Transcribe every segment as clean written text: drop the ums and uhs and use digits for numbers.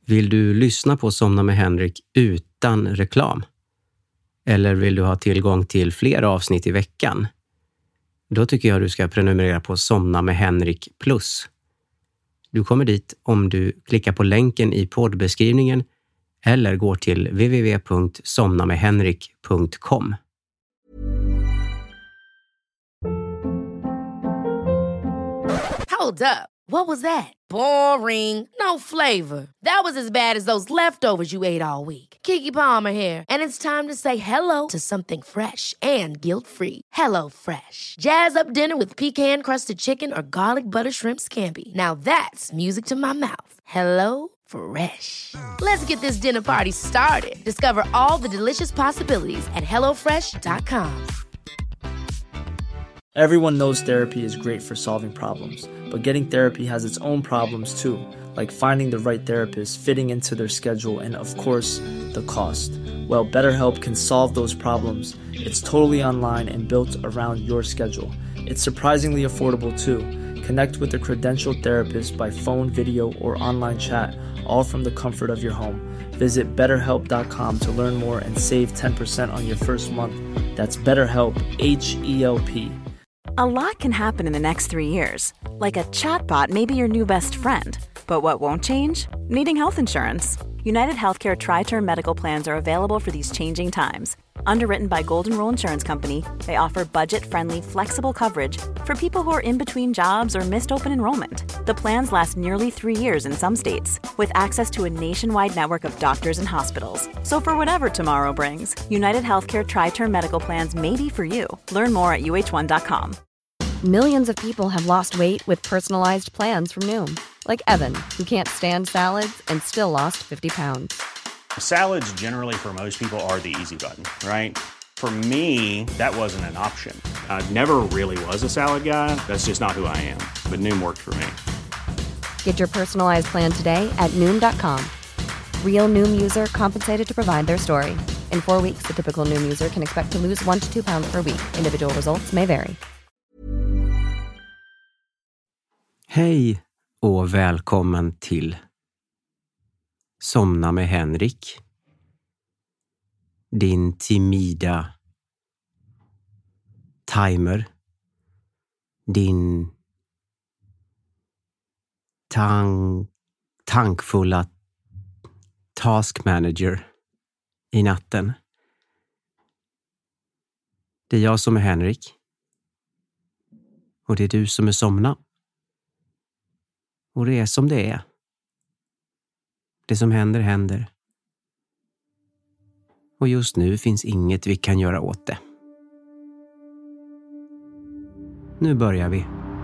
Vill du lyssna på Somna med Henrik utan reklam? Eller vill du ha tillgång till fler avsnitt i veckan? Då tycker jag du ska prenumerera på Somna med Henrik Plus. Du kommer dit om du klickar på länken i poddbeskrivningen eller går till www.somnamedhenrik.com. Hold up. What was that? Boring. No flavor. That was as bad as those leftovers you ate all week. Keke Palmer here, and it's time to say hello to something fresh and guilt-free. Hello Fresh. Jazz up dinner with pecan-crusted chicken or garlic butter shrimp scampi. Now that's music to my mouth. Hello Fresh. Let's get this dinner party started. Discover all the delicious possibilities at hellofresh.com. Everyone knows therapy is great for solving problems, but getting therapy has its own problems too, like finding the right therapist, fitting into their schedule, and of course, the cost. Well, BetterHelp can solve those problems. It's totally online and built around your schedule. It's surprisingly affordable too. Connect with a credentialed therapist by phone, video, or online chat, all from the comfort of your home. Visit BetterHelp.com to learn more and save 10% on your first month. That's BetterHelp, H-E-L-P. A lot can happen in the next 3 years. Like a chatbot may be your new best friend. But what won't change? Needing health insurance. United Healthcare Tri-Term Medical Plans are available for these changing times. Underwritten by Golden Rule Insurance Company, they offer budget-friendly, flexible coverage for people who are in between jobs or missed open enrollment. The plans last nearly 3 years in some states, with access to a nationwide network of doctors and hospitals. So for whatever tomorrow brings, United Healthcare Tri-Term Medical Plans may be for you. Learn more at uh1.com. Millions of people have lost weight with personalized plans from Noom. Like Evan, who can't stand salads and still lost 50 pounds. Salads generally for most people are the easy button, right? For me, that wasn't an option. I never really was a salad guy. That's just not who I am. But Noom worked for me. Get your personalized plan today at Noom.com. Real Noom user compensated to provide their story. In 4 weeks, the typical Noom user can expect to lose 1 to 2 pounds per week. Individual results may vary. Hej och välkommen till Somna med Henrik. Din timida timer. Din tankfulla task manager i natten. Det är jag som är Henrik. Och det är du som är Somna. Och det är som det är. Det som händer, händer. Och just nu finns inget vi kan göra åt det. Nu börjar vi.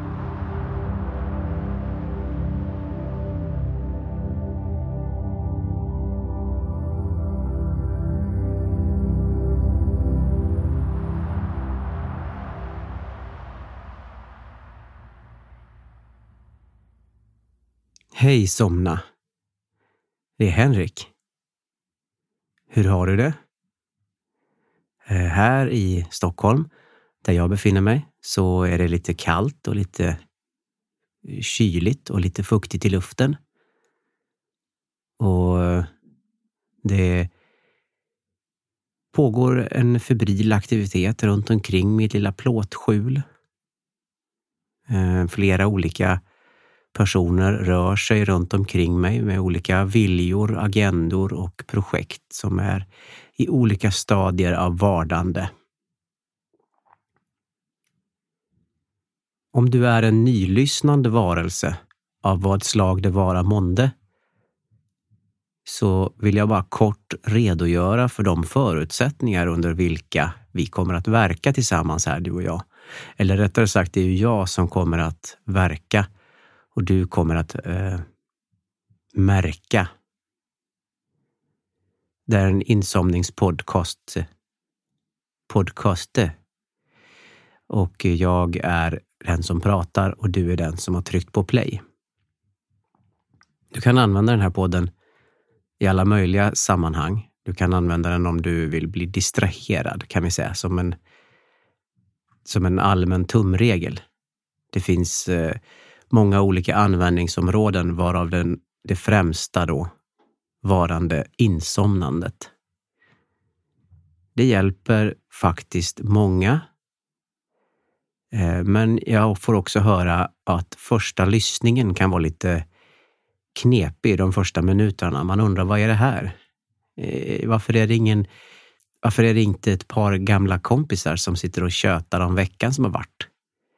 Hej Somna. Det är Henrik. Hur har du det? Här i Stockholm, där jag befinner mig, så är det lite kallt och lite kyligt och lite fuktigt i luften. Och det pågår en febril aktivitet runt omkring mitt lilla plåtskjul. Flera olika personer rör sig runt omkring mig med olika viljor, agendor och projekt som är i olika stadier av vardande. Om du är en nylyssnande varelse av vad slag det vara månde, så vill jag bara kort redogöra för de förutsättningar under vilka vi kommer att verka tillsammans här, du och jag. Eller rättare sagt, det är ju jag som kommer att verka och du kommer att märka. Det är en insomningspodcast. Och jag är den som pratar och du är den som har tryckt på play. Du kan använda den här podden i alla möjliga sammanhang. Du kan använda den om du vill bli distraherad, kan vi säga, som en allmän tumregel. Det finns många olika användningsområden, varav det främsta då varande insomnandet. Det hjälper faktiskt många. Men jag får också höra att första lyssningen kan vara lite knepig de första minuterna. Man undrar, vad är det här? Varför är det inte ett par gamla kompisar som sitter och tjötar om veckan som har varit?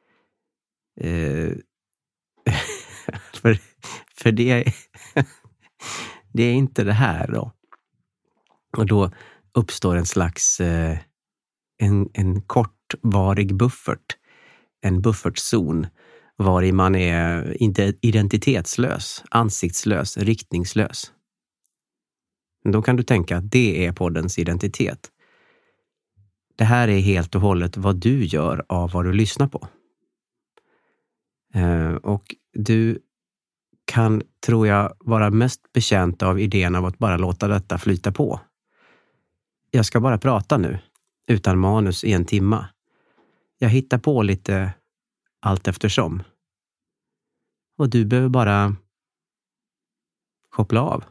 För det är inte det här då. Och då uppstår en slags en kortvarig buffert. En buffertzon var i man är inte identitetslös, ansiktslös, riktningslös. Då kan du tänka att det är poddens identitet. Det här är helt och hållet vad du gör av vad du lyssnar på. Och du kan, tror jag, vara mest betjänt av idén av att bara låta detta flyta på. Jag ska bara prata nu, utan manus i 1 timme. Jag hittar på lite allt eftersom. Och du behöver bara koppla av.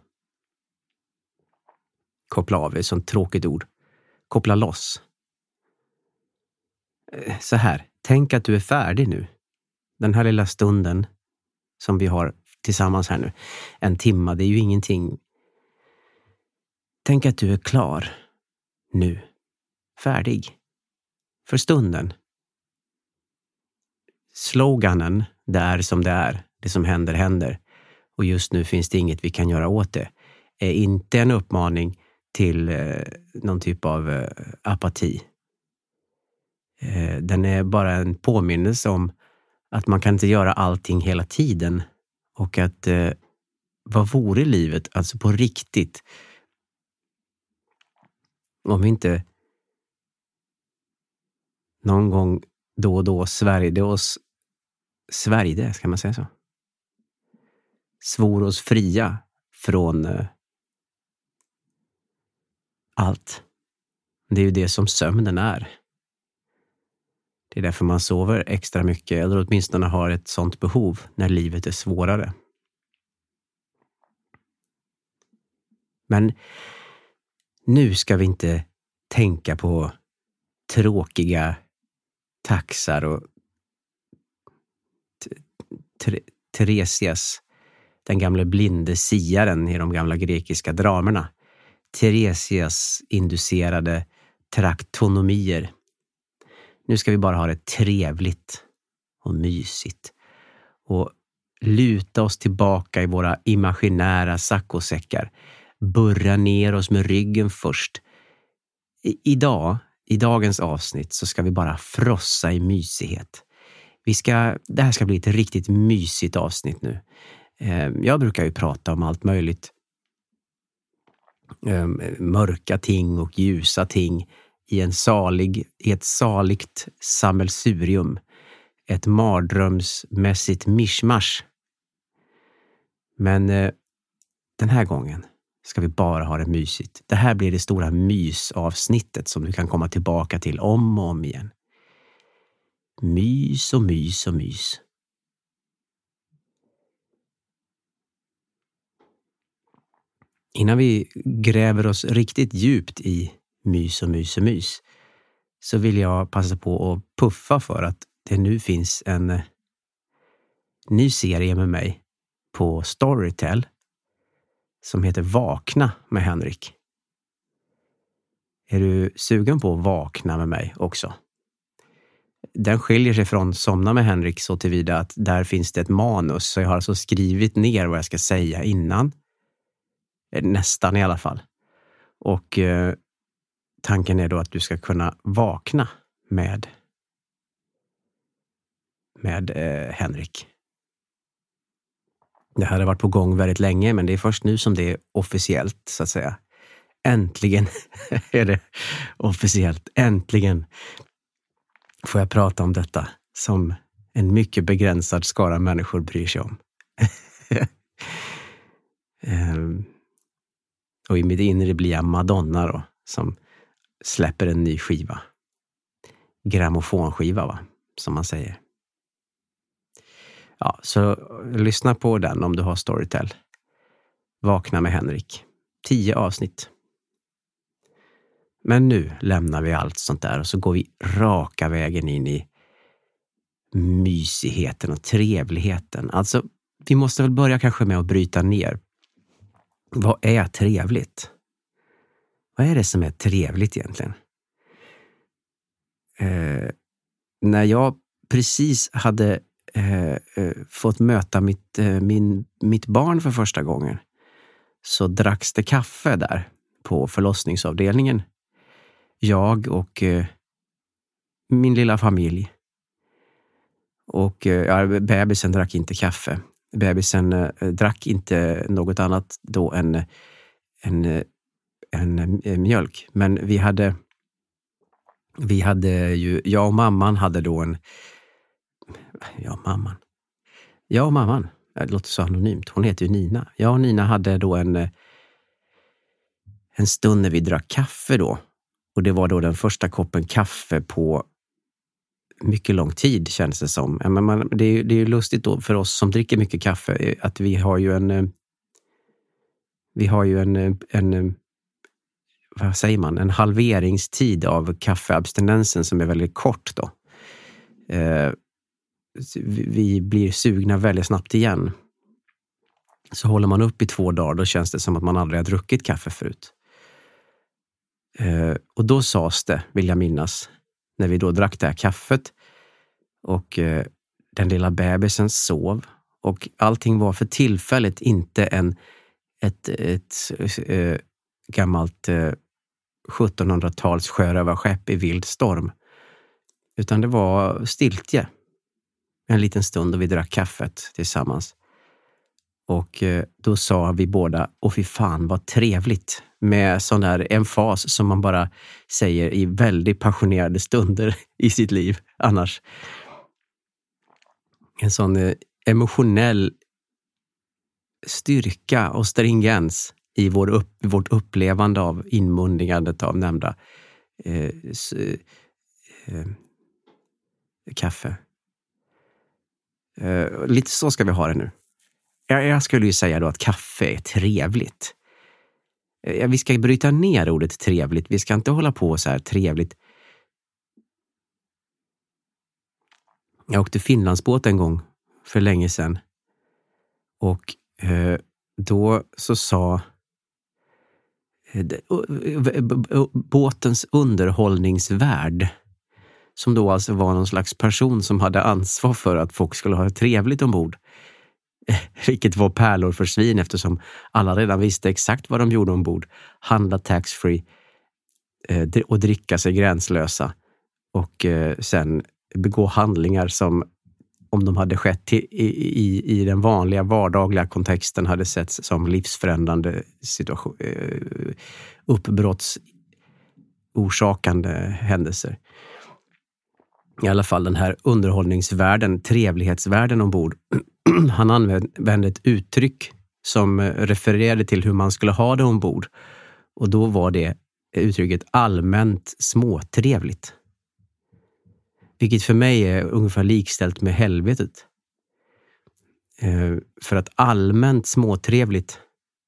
Koppla av är ett sånt tråkigt ord. Koppla loss. Så här, tänk att du är färdig nu. Den här lilla stunden som vi har tillsammans här nu. 1 timme, det är ju ingenting. Tänk att du är klar nu. Färdig. För stunden. Sloganen, det är som det är. Det som händer, händer. Och just nu finns det inget vi kan göra åt det. Är inte en uppmaning till någon typ av apati. Den är bara en påminnelse om att man kan inte göra allting hela tiden. Och att vad vore livet, alltså på riktigt, om vi inte någon gång då och då svärjde, ska man säga så? Svor oss fria från allt. Det är ju det som sömnen är. Det är därför man sover extra mycket, eller åtminstone har ett sånt behov när livet är svårare. Men nu ska vi inte tänka på tråkiga taxar och Teresias, den gamla blinde siaren i de gamla grekiska dramerna. Teresias inducerade traktonomier. Nu ska vi bara ha det trevligt och mysigt. Och luta oss tillbaka i våra imaginära saccosäckar. Burra ner oss med ryggen först. I dagens avsnitt så ska vi bara frossa i mysighet. Det här ska bli ett riktigt mysigt avsnitt nu. Jag brukar ju prata om allt möjligt. Mörka ting och ljusa ting i ett saligt sammelsurium. Ett mardrömsmässigt mischmasch. Men den här gången ska vi bara ha det mysigt. Det här blir det stora mysavsnittet som du kan komma tillbaka till om och om igen. Mys och mys och mys. Innan vi gräver oss riktigt djupt i mys och mys och mys så vill jag passa på att puffa för att det nu finns en ny serie med mig på Storytel som heter Vakna med Henrik. Är du sugen på att vakna med mig också? Den skiljer sig från Somna med Henrik så tillvida att där finns det ett manus. Så jag har alltså skrivit ner vad jag ska säga innan. Nästan i alla fall. Och tanken är då att du ska kunna vakna med Henrik. Det här har varit på gång väldigt länge, men det är först nu som det är officiellt, så att säga. Äntligen är det officiellt. Äntligen får jag prata om detta som en mycket begränsad skara människor bryr sig om. Och i mitt inre blir jag Madonna då, som släpper en ny skiva. Grammofonskiva, va? Som man säger. Ja, så lyssna på den om du har Storytel. Vakna med Henrik. 10 avsnitt. Men nu lämnar vi allt sånt där och så går vi raka vägen in i mysigheten och trevligheten. Alltså, vi måste väl börja kanske med att bryta ner. Vad är trevligt? Vad är det som är trevligt egentligen? När jag precis hade fått möta mitt barn för första gången, så dracks det kaffe där på förlossningsavdelningen. Jag och min lilla familj. Och bebisen drack inte kaffe. Bebisen drack inte något annat då än mjölk. Men vi hade ju, jag och mamman hade då Jag och mamman, det låter så anonymt, hon heter ju Nina. Jag och Nina hade då en stund när vi drack kaffe då. Och det var då den första koppen kaffe på mycket lång tid, känns det som. Men det är ju lustigt då för oss som dricker mycket kaffe att vi har ju en vad säger man, en halveringstid av kaffeabstinensen som är väldigt kort då. Vi blir sugna väldigt snabbt igen. Så håller man upp i 2 dagar, då känns det som att man aldrig har druckit kaffe förut. Och då sades det, vill jag minnas, när vi då drack det här kaffet och den lilla bebisen sov och allting var för tillfället inte ett gammalt 1700-tals sjörövarskepp i vild storm, utan det var stiltje en liten stund och vi drack kaffet tillsammans. Och då sa vi båda, åh fy fan vad trevligt, med sån där emfas som man bara säger i väldigt passionerade stunder i sitt liv annars. En sån emotionell styrka och stringens i vårt upplevande av inmundigandet av nämnda kaffe. Lite så ska vi ha det nu. Jag skulle ju säga då att kaffe är trevligt. Vi ska bryta ner ordet trevligt. Vi ska inte hålla på så här trevligt. Jag åkte Finlandsbåt en gång för länge sedan. Och då så sa båtens underhållningsvärd, som då alltså var någon slags person som hade ansvar för att folk skulle ha trevligt ombord. Vilket var pärlor för svin eftersom alla redan visste exakt vad de gjorde ombord. Handla tax-free och dricka sig gränslösa. Och sen begå handlingar som, om de hade skett i den vanliga vardagliga kontexten, hade setts som livsförändrande uppbrottsorsakande händelser. I alla fall den här underhållningsvärden, trevlighetsvärden ombord. Han använde ett uttryck som refererade till hur man skulle ha det ombord. Och då var det uttrycket allmänt småtrevligt. Vilket för mig är ungefär likställt med helvetet. För att allmänt småtrevligt,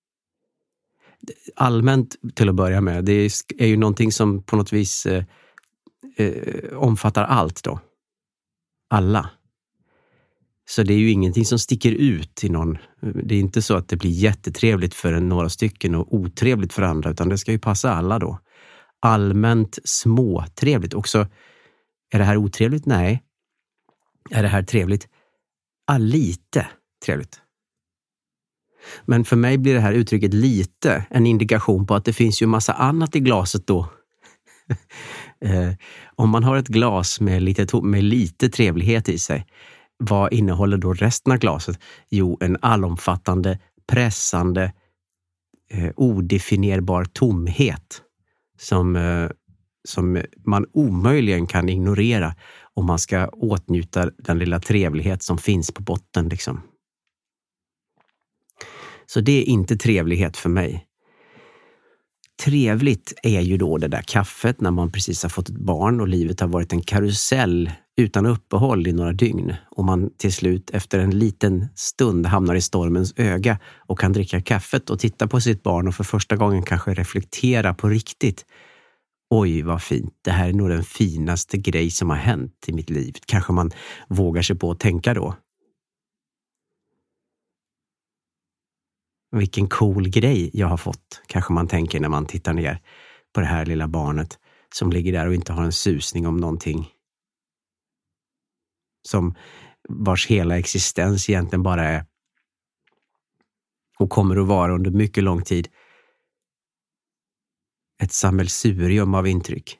allmänt till att börja med, det är ju någonting som på något vis omfattar allt då. Alla. Så det är ju ingenting som sticker ut i någon. Det är inte så att det blir jättetrevligt för några stycken och otrevligt för andra, utan det ska ju passa alla då. Allmänt småtrevligt. Också, är det här otrevligt? Nej. Är det här trevligt? Lite trevligt. Men för mig blir det här uttrycket lite en indikation på att det finns ju massa annat i glaset då. Om man har ett glas med lite trevlighet i sig, vad innehåller då resten av glaset? Jo, en allomfattande, pressande, odefinierbar tomhet som man omöjligen kan ignorera om man ska åtnjuta den lilla trevlighet som finns på botten liksom. Så det är inte trevlighet för mig. Trevligt är ju då det där kaffet när man precis har fått ett barn och livet har varit en karusell utan uppehåll i några dygn och man till slut efter en liten stund hamnar i stormens öga och kan dricka kaffet och titta på sitt barn och för första gången kanske reflektera på riktigt. Oj, vad fint. Det här är nog den finaste grej som har hänt i mitt liv. Kanske man vågar sig på att tänka då. Vilken cool grej jag har fått, kanske man tänker när man tittar ner på det här lilla barnet som ligger där och inte har en susning om någonting. Som vars hela existens egentligen bara är och kommer att vara under mycket lång tid ett sammelsurium av intryck.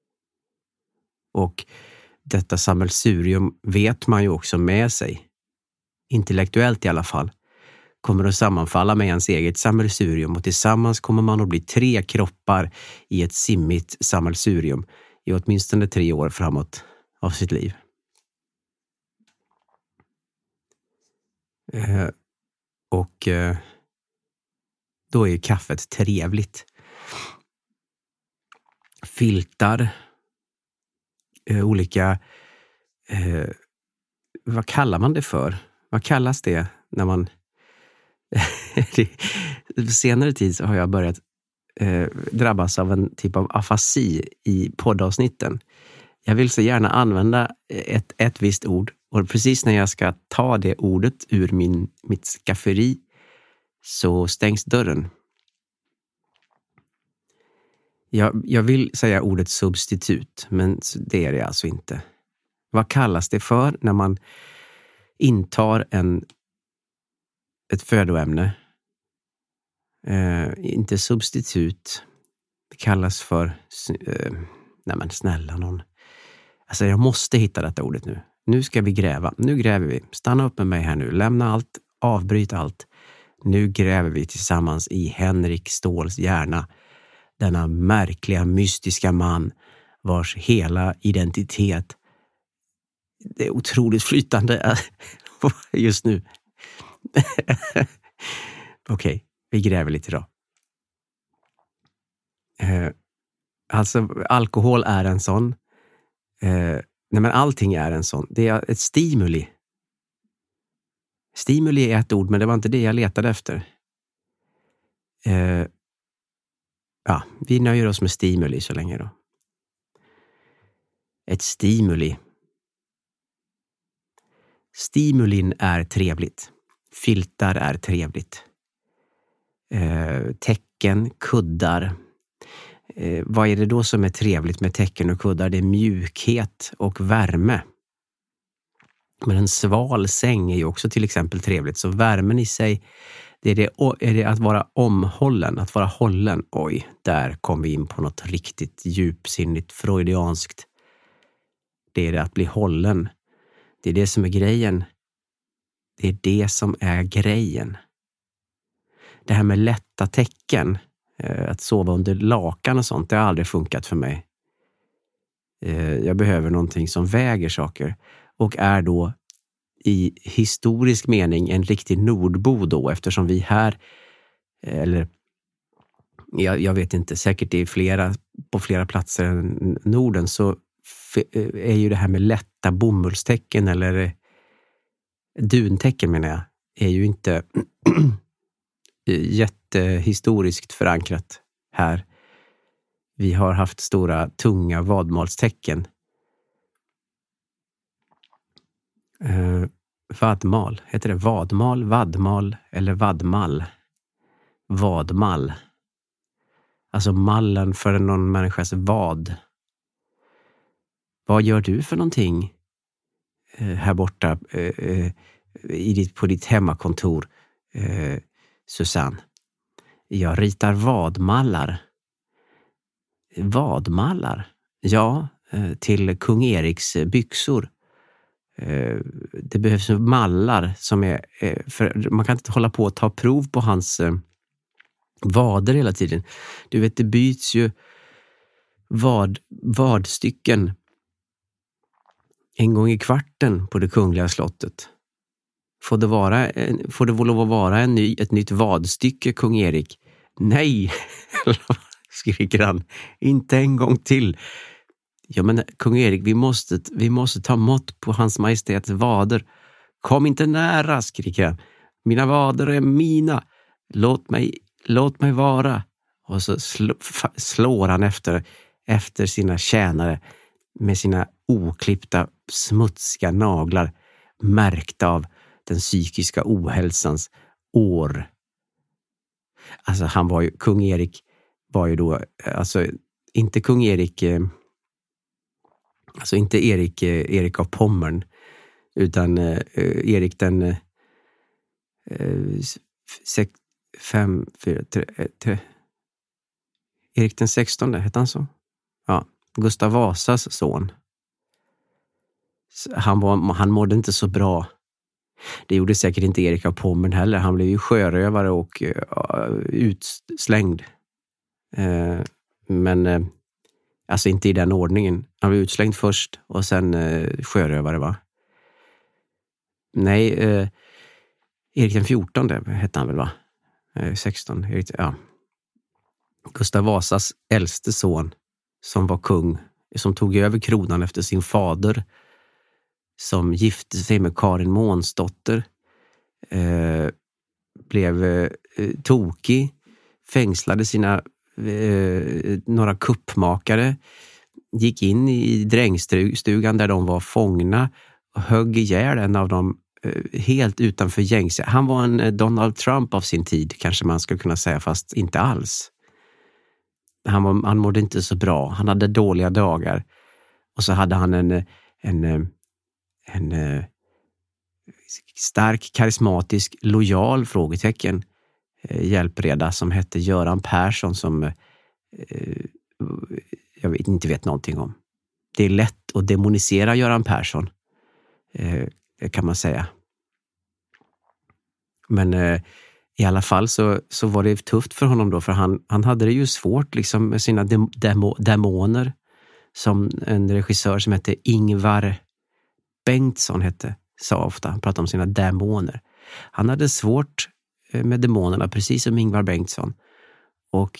Och detta sammelsurium vet man ju också med sig, intellektuellt i alla fall, kommer att sammanfalla med ens eget sammelsurium och tillsammans kommer man att bli 3 kroppar i ett simmigt sammelsurium i åtminstone 3 år framåt av sitt liv. Och då är kaffet trevligt. Filtar, olika, vad kallar man det för? Vad kallas det när man senare tid så har jag börjat drabbas av en typ av afasi i poddavsnitten. Jag vill så gärna använda ett visst ord och precis när jag ska ta det ordet ur mitt skafferi så stängs dörren. Jag vill säga ordet substitut, men det är det alltså inte. Vad kallas det för när man intar ett födoämne? Inte substitut. Det kallas för nej men snälla någon. Alltså jag måste hitta detta ordet nu. Nu ska vi gräva. Nu gräver vi. Stanna upp med mig här nu. Lämna allt. Avbryt allt. Nu gräver vi tillsammans i Henrik Ståhls hjärna. Denna märkliga, mystiska man vars hela identitet det är otroligt flytande just nu. Okej, vi gräver lite då. Alltså, alkohol är en sån. Nej, men allting är en sån. Det är ett stimuli. Stimuli är ett ord, men det var inte det jag letade efter. Ja, vi nöjer oss med stimuli så länge då. Ett stimuli. Stimulin är trevligt. Filtar är trevligt. Tecken, kuddar. Vad är det då som är trevligt med tecken och kuddar? Det är mjukhet och värme. Men en sval säng är ju också till exempel trevligt. Så värmen i sig, är det att vara omhållen, att vara hållen. Oj, där kom vi in på något riktigt djupsinnigt freudianskt. Det är det att bli hållen. Det är det som är grejen. Det är det som är grejen. Det här med lätta tecken, att sova under lakan och sånt, det har aldrig funkat för mig. Jag behöver någonting som väger saker och är då i historisk mening en riktig nordbo då, eftersom vi här, eller jag vet inte, säkert på flera platser än Norden så är ju det här med lätta bomullstecken eller duntecken menar jag, är ju inte jättehistoriskt förankrat här. Vi har haft stora, tunga vadmalstecken. Vadmal, heter det vadmal, vadmal eller vadmal? Vadmal. Alltså mallen för någon människas vad. Vad gör du för någonting här borta på ditt hemmakontor, Susanne? Jag ritar vadmallar. Vadmallar? Ja, till kung Eriks byxor. Det behövs mallar som är, för man kan inte hålla på att ta prov på hans vader hela tiden. Du vet, det byts ju vadstycken en gång i kvarten på det kungliga slottet. Får det lov att vara ett nytt vadstycke, kung Erik? Nej, skriker han. Inte en gång till. Ja, men kung Erik, vi måste ta mått på hans majestäts vader. Kom inte nära, skriker han. Mina vader är mina. Låt mig vara. Och så slår han efter sina tjänare med sina oklippta smutsiga naglar, märkta av den psykiska ohälsans år. Alltså kung Erik var ju då, alltså inte kung Erik, alltså inte Erik av Pommern, utan Erik den 5-4-3 Erik den 16, hette han så? Ja, Gustav Vasas son. Han mådde inte så bra. Det gjorde säkert inte Erik av Pommern heller. Han blev ju sjörövare och utslängd. Men alltså inte i den ordningen. Han blev utslängd först och sen sjörövare, va? Nej, Erik den 14 hette han väl, va? 16, ja. Gustav Vasas äldste son som var kung, som tog över kronan efter sin fader, som gifte sig med Karin Månsdotter, blev tokig, fängslade några kuppmakare, gick in i drängstugan där de var fångna och högg ihjäl en av dem helt utanför gängse. Han var en Donald Trump av sin tid, kanske man skulle kunna säga, fast inte alls. Han mådde inte så bra. Han hade dåliga dagar. Och så hade han en stark, karismatisk, lojal hjälpreda som hette Göran Persson, som jag inte vet någonting om. Det är lätt att demonisera Göran Persson, kan man säga. Men i alla fall så var det tufft för honom då, för han hade det ju svårt liksom med sina demoner, som en regissör som hette Ingvar Bengtsson sa ofta. Han pratade om sina demoner. Han hade svårt med demonerna, precis som Ingvar Bengtsson. Och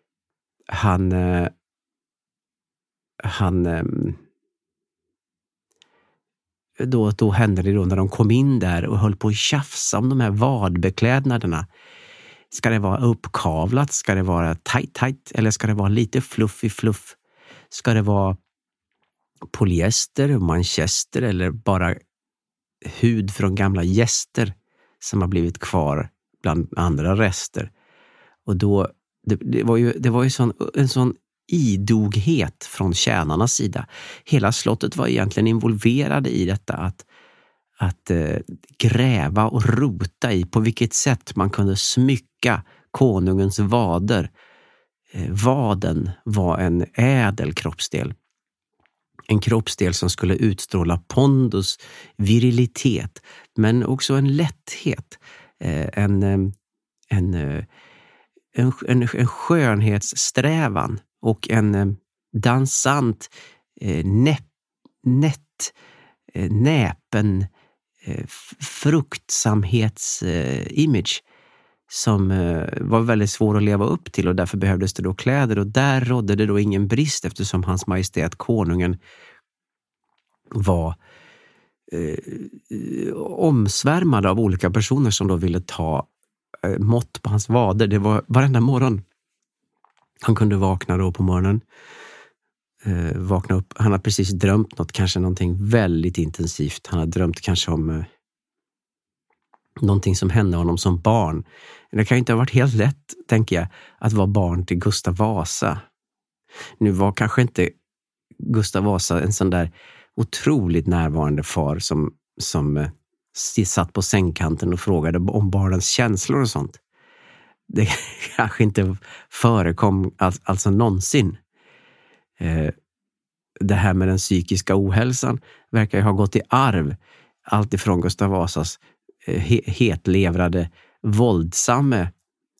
då hände det då när de kom in där och höll på att tjafsa om de här vadbeklädnaderna. Ska det vara uppkavlat? Ska det vara tight? Eller ska det vara lite fluff? Ska det vara polyester, manchester eller bara hud från gamla gäster som har blivit kvar bland andra rester? Och då det var ju en sån idoghet från tjänarnas sida. Hela slottet var egentligen involverade i detta att gräva och rota i på vilket sätt man kunde smycka konungens vader. Vaden var en ädel kroppsdel. En kroppsdel som skulle utstråla pondus, virilitet, men också en lätthet, en skönhetssträvan och en dansant, näpen fruktsamhetsimage som var väldigt svår att leva upp till, och därför behövdes det då kläder, och där rådde det då ingen brist eftersom hans majestät konungen var omsvärmad av olika personer som då ville ta mått på hans vader. Det var varenda morgon. Han kunde vakna då på morgonen. Vakna upp. Han hade precis drömt kanske någonting väldigt intensivt. Han hade drömt kanske om någonting som hände honom som barn. Det kan ju inte ha varit helt lätt, tänker jag, att vara barn till Gustav Vasa. Nu var kanske inte Gustav Vasa en sån där otroligt närvarande far som satt på sängkanten och frågade om barnens känslor och sånt. Det kanske inte förekom alltså någonsin. Det här med den psykiska ohälsan verkar ju ha gått i arv allt ifrån Gustav Vasas hetlevrade, våldsamme,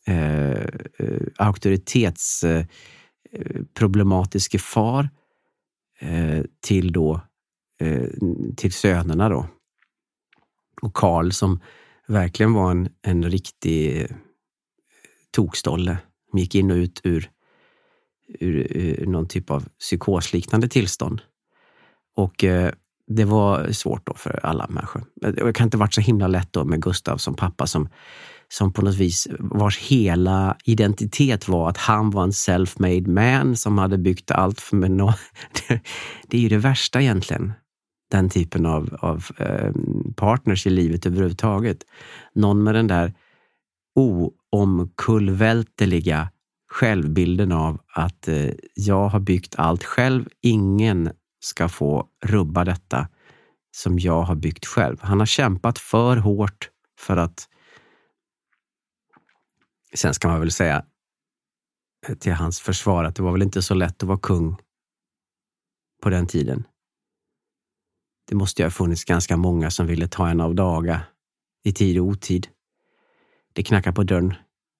auktoritetsproblematiske far till sönerna då. Och Karl som verkligen var en riktig tokstolle. Han gick in och ut ur någon typ av psykosliknande tillstånd. Och det var svårt då för alla människor. Det kan inte varit så himla lätt då med Gustav som pappa som på något vis vars hela identitet var att han var en self-made man som hade byggt allt för mig. Det är ju det värsta egentligen. Den typen av partners i livet överhuvudtaget. Någon med den där oomkullvälteliga självbilden av att jag har byggt allt själv. Ingen ska få rubba detta som jag har byggt själv. Han har kämpat för hårt för att... Sen ska man väl säga till hans försvar att det var väl inte så lätt att vara kung på den tiden. Det måste ju ha funnits ganska många som ville ta en av dagar i tid och otid. Det knackar på dörren.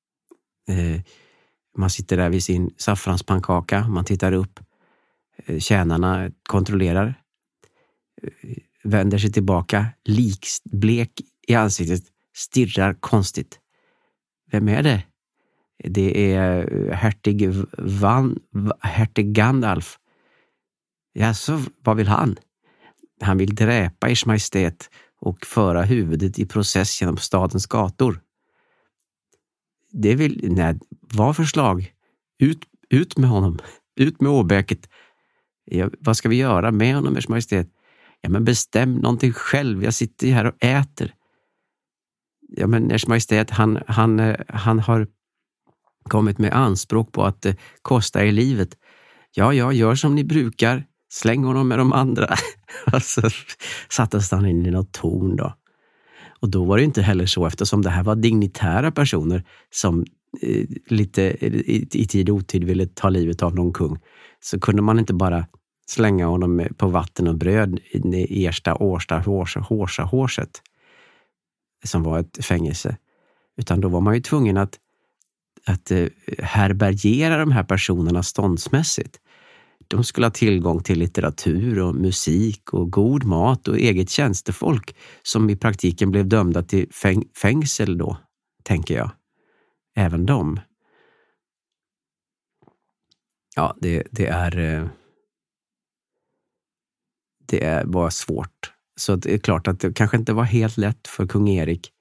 Man sitter där vid sin saffranspannkaka. Man tittar upp. Tjänarna kontrollerar. Vänder sig tillbaka. Likblek i ansiktet. Stirrar konstigt. Vem är det? Det är hertig Gandalf. Ja, så vad vill han? Han vill dräpa Ers Majestät och föra huvudet i process genom stadens gator. Det vill... Nej, vad förslag? Ut med honom. Ut med åbäket. Ja, vad ska vi göra med honom, Ers Majestät? Ja, men bestäm någonting själv. Jag sitter ju här och äter. Ja, men Ers Majestät, han har kommit med anspråk på att kosta er livet. Ja, gör som ni brukar. Släng honom med de andra. Och så sattes han in i något torn då. Och då var det inte heller så, eftersom det här var dignitära personer som lite i tid och otid ville ta livet av någon kung. Så kunde man inte bara slänga honom på vatten och bröd i Ersta Hårsa-hårset som var ett fängelse. Utan då var man ju tvungen att härbärgera de här personerna ståndsmässigt. De skulle ha tillgång till litteratur och musik och god mat och eget tjänstefolk som i praktiken blev dömda till fängsel då, tänker jag. Även de. Ja, det var svårt. Så det är klart att det kanske inte var helt lätt för kung Erik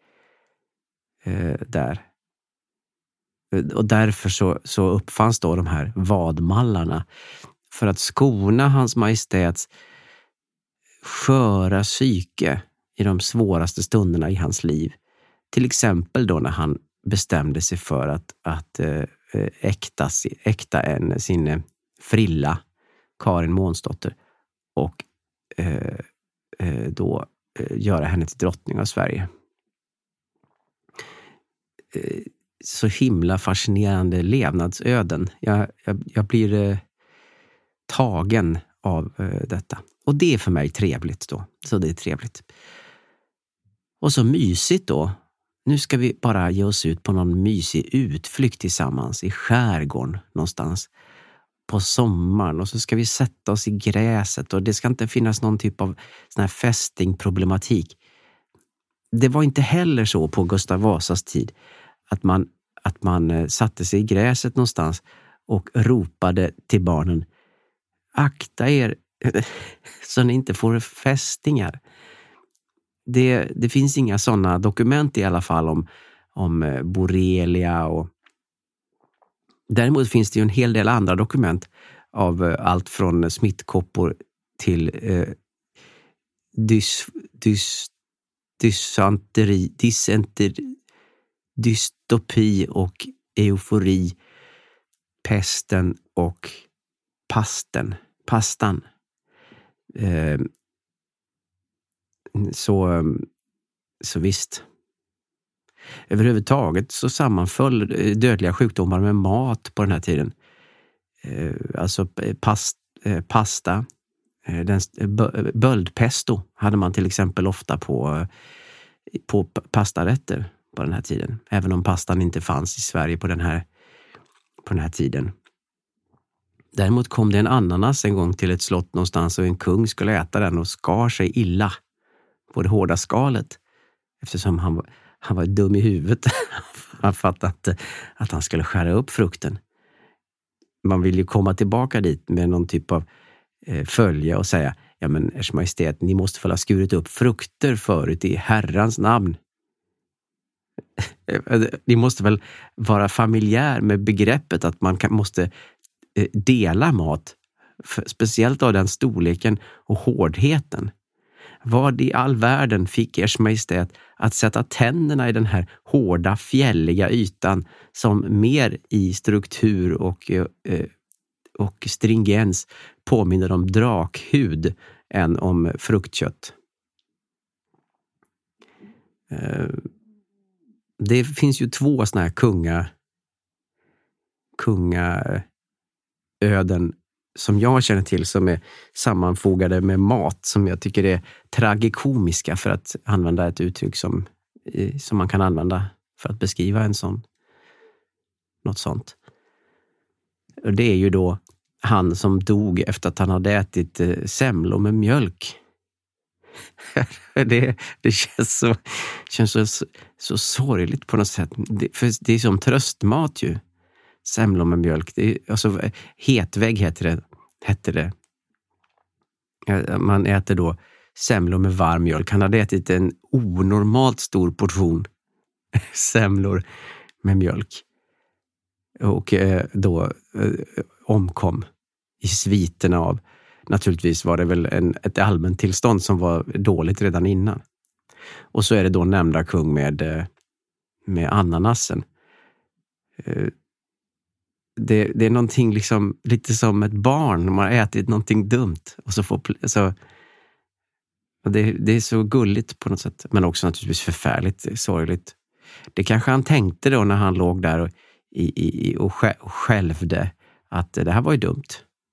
där. Och därför så uppfanns då de här vadmallarna för att skona hans majestäts sköra psyke i de svåraste stunderna i hans liv. Till exempel då när han bestämde sig för att äkta sin frilla Karin Månsdotter och då göra henne till drottning av Sverige. Så himla fascinerande levnadsöden. Jag blir tagen av detta. Och det är för mig trevligt då. Så det är trevligt. Och så mysigt då. Nu ska vi bara ge oss ut på någon mysig utflykt tillsammans i skärgården någonstans på sommaren. Och så ska vi sätta oss i gräset och det ska inte finnas någon typ av sån här fästingproblematik. Det var inte heller så på Gustav Vasas tid att man satte sig i gräset någonstans och ropade till barnen: akta er så ni inte får fästingar. Det finns inga sådana dokument i alla fall om borrelia och däremot finns det ju en hel del andra dokument av allt från smittkoppor till dystopi och eufori, pesten och pastan. Så visst. Överhuvudtaget så sammanföll dödliga sjukdomar med mat på den här tiden. Alltså pasta. Böldpesto hade man till exempel ofta på pastarätter på den här tiden. Även om pastan inte fanns i Sverige på den här tiden. Däremot kom det en ananas en gång till ett slott någonstans och en kung skulle äta den och skar sig illa på det hårda skalet. Eftersom han var dum i huvudet. Han fattade inte att han skulle skära upp frukten. man vill ju komma tillbaka dit med någon typ av följe och säga, ja men Ers Majestät, ni måste väl ha skurit upp frukter förut i Herrans namn. Ni måste väl vara familjär med begreppet att man måste dela mat, speciellt av den storleken och hårdheten. Vad i all världen fick Ers Majestät att sätta tänderna i den här hårda, fjälliga ytan som mer i struktur och stringens påminner om drakhud än om fruktkött? Det finns ju 2 såna här kungaöden som jag känner till som är sammanfogade med mat, som jag tycker är tragikomiska, för att använda ett uttryck som man kan använda för att beskriva något sånt. Och det är ju då han som dog efter att han hade ätit semlor med mjölk. Det känns så sorgligt på något sätt. För det är som tröstmat ju. Semlor med mjölk. Det är, alltså, hetvägg hette det. Man äter då semlor med varm mjölk. Han hade ätit en onormalt stor portion semlor med mjölk. Och då omkom i sviterna av. Naturligtvis var det väl ett allmänt tillstånd som var dåligt redan innan. Och så är det då nämnda kung med ananasen. Det är någonting liksom lite som ett barn när man har ätit någonting dumt och så det är så gulligt på något sätt, men också naturligtvis förfärligt sorgligt. Det kanske han tänkte då när han låg där och skälvde att det här var ju dumt.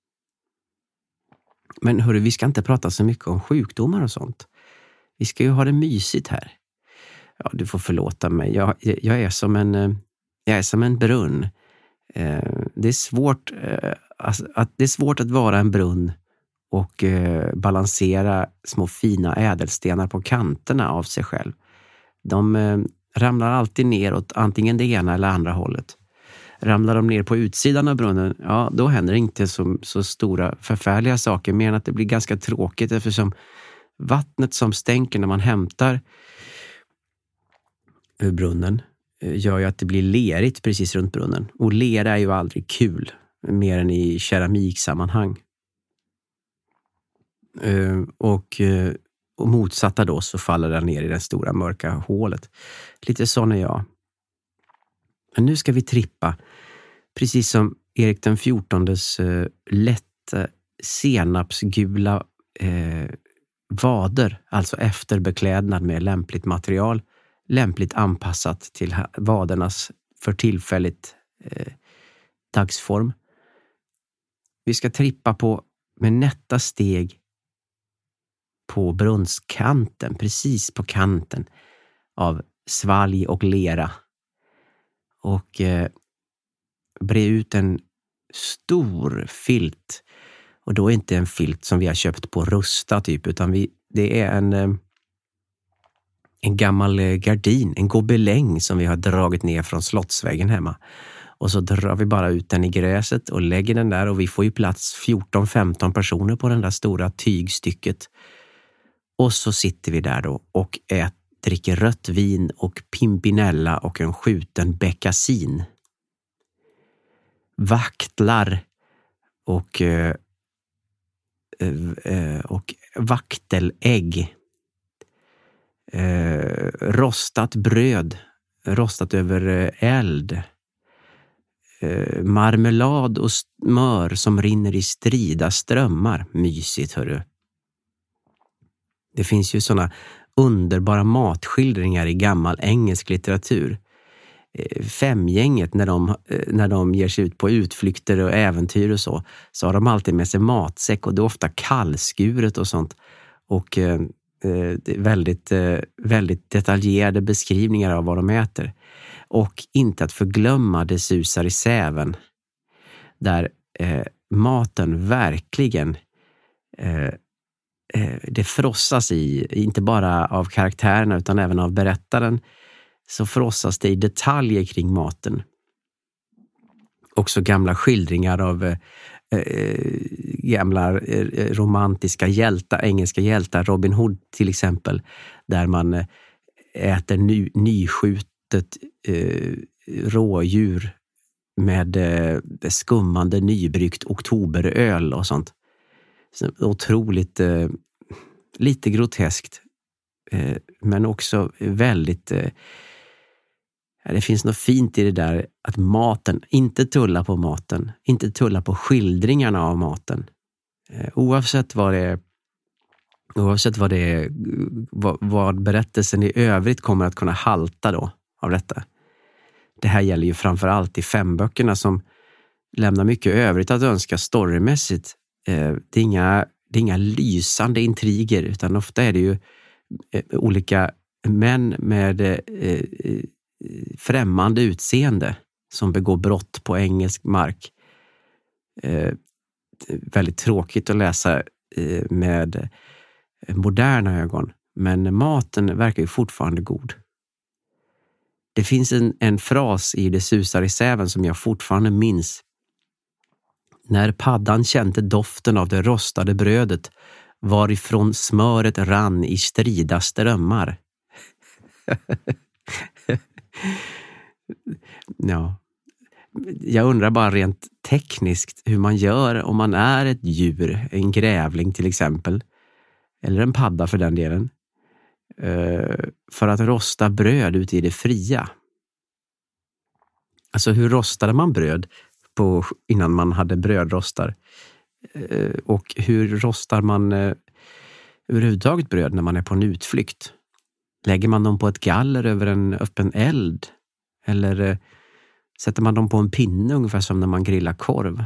Men hörru, vi ska inte prata så mycket om sjukdomar och sånt. Vi ska ju ha det mysigt här. Ja, du får förlåta mig. Jag är som en brunn. Det är svårt att vara en brunn och balansera små fina ädelstenar på kanterna av sig själv. De ramlar alltid ner åt antingen det ena eller andra hållet. Ramlar de ner på utsidan av brunnen, ja, då händer inte så stora förfärliga saker, mer än att det blir ganska tråkigt, eftersom vattnet som stänker när man hämtar ur brunnen gör ju att det blir lerigt precis runt brunnen. Och lera är ju aldrig kul, mer än i keramiksammanhang. Och motsatta då så faller den ner i det stora mörka hålet. Lite sån är jag. Men nu ska vi trippa, precis som Erik den XIV:s lätta senapsgula vader, alltså efterbeklädnad med lämpligt material, lämpligt anpassat till vadernas för tillfälligt dagsform. Vi ska trippa med nätta steg på brunnskanten, precis på kanten av svalg och lera. Och bre ut en stor filt. Och då är inte en filt som vi har köpt på Rusta typ, utan det är en gammal gardin, en gobeläng som vi har dragit ner från slottsväggen hemma. Och så drar vi bara ut den i gräset och lägger den där, och vi får ju plats 14-15 personer på den där stora tygstycket. Och så sitter vi där då och dricker rött vin och pimpinella och en skjuten beckasin. Vaktlar och vaktelägg. Rostat bröd, rostat över eld. Marmelad och smör som rinner i strida strömmar. Mysigt, hörru. Det finns ju såna underbara matskildringar i gammal engelsk litteratur. Femgänget, när de ger sig ut på utflykter och äventyr och så har de alltid med sig matsäck, och det är ofta kallskuret och sånt. Och väldigt, väldigt detaljerade beskrivningar av vad de äter. Och inte att förglömma det susar i säven, där maten verkligen det frossas i, inte bara av karaktärerna utan även av berättaren, så frossas det i detaljer kring maten. också gamla skildringar av gamla romantiska hjältar, engelska hjältar, Robin Hood till exempel, där man äter nyskjutet rådjur med skummande nybryggt oktoberöl och sånt. Så otroligt lite groteskt, men också väldigt det finns något fint i det där att maten, inte tulla på maten, inte tulla på skildringarna av maten. Oavsett vad berättelsen i övrigt kommer att kunna halta då av detta. Det här gäller ju framförallt i 5 böckerna som lämnar mycket övrigt att önska storymässigt. Det är inga lysande intriger, utan ofta är det ju olika män med främmande utseende som begår brott på engelsk mark. Väldigt tråkigt att läsa med moderna ögon, men maten verkar ju fortfarande god. Det finns en fras i Det susar i säven som jag fortfarande minns. När paddan kände doften av det rostade brödet, varifrån smöret rann i strida strömmar. Ja. Jag undrar bara rent tekniskt hur man gör om man är ett djur, en grävling till exempel, eller en padda för den delen, för att rosta bröd ute i det fria. Alltså hur rostade man bröd innan man hade brödrostar? Och hur rostar man överhuvudtaget bröd när man är på en utflykt? Lägger man dem på ett galler över en öppen eld? Eller sätter man dem på en pinne ungefär som när man grillar korv?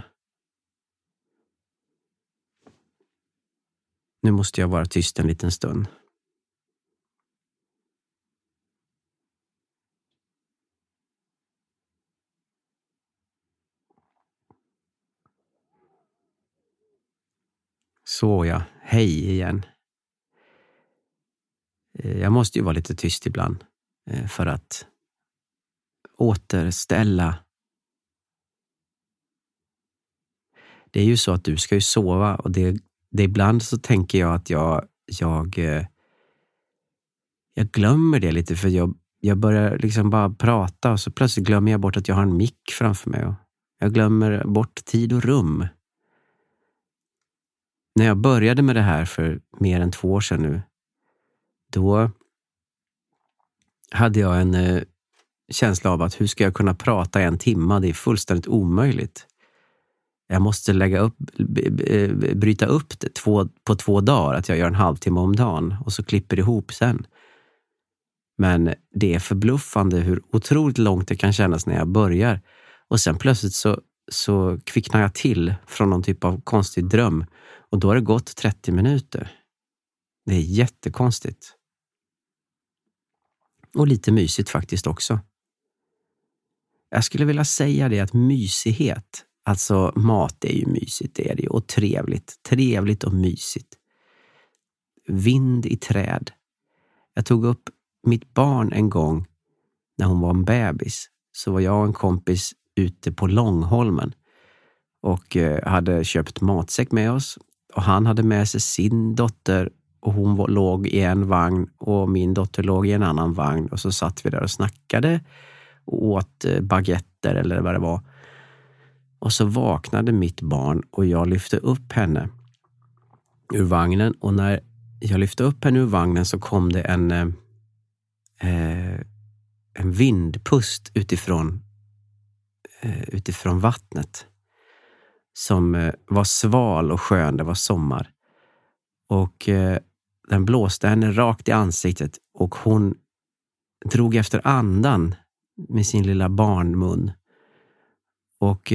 Nu måste jag vara tyst en liten stund. Så ja, hej igen. Jag måste ju vara lite tyst ibland för att återställa. Det är ju så att du ska ju sova, och det ibland så tänker jag att jag glömmer det lite, för jag börjar liksom bara prata och så plötsligt glömmer jag bort att jag har en mick framför mig, och jag glömmer bort tid och rum. När jag började med det här för mer än 2 år sedan nu, då hade jag en känsla av att hur ska jag kunna prata 1 timme? Det är fullständigt omöjligt. Jag måste bryta upp det på 2 dagar, att jag gör en halvtimme om dagen och så klipper det ihop sen. Men det är förbluffande hur otroligt långt det kan kännas när jag börjar, och sen plötsligt så kvicknar jag till från någon typ av konstig dröm, och då har det gått 30 minuter. Det är jättekonstigt. Och lite mysigt faktiskt också. Jag skulle vilja säga det att mysighet, alltså mat är ju mysigt, det är det ju, och trevligt och mysigt. Vind i träd. Jag tog upp mitt barn en gång när hon var en bebis, så var jag och en kompis ute på Långholmen och hade köpt matsäck med oss, och han hade med sig sin dotter, och hon låg i en vagn och min dotter låg i en annan vagn, och så satt vi där och snackade och åt baguetter eller vad det var. Och så vaknade mitt barn och jag lyfte upp henne ur vagnen, och när jag lyfte upp henne ur vagnen så kom det en vindpust utifrån vattnet som var sval och skön. Det var sommar, och den blåste henne rakt i ansiktet, och hon drog efter andan med sin lilla barnmun och